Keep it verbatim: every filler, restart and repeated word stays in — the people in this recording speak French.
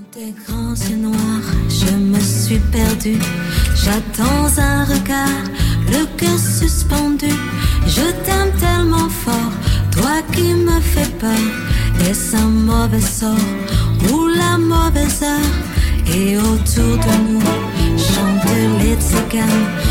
Tes grands yeux noirs, je me suis perdue. J'attends un regard, le cœur suspendu. Je t'aime tellement fort, toi qui me fais peur. Est-ce un mauvais sort ou la mauvaise heure? Et autour de nous chantent les tziganes.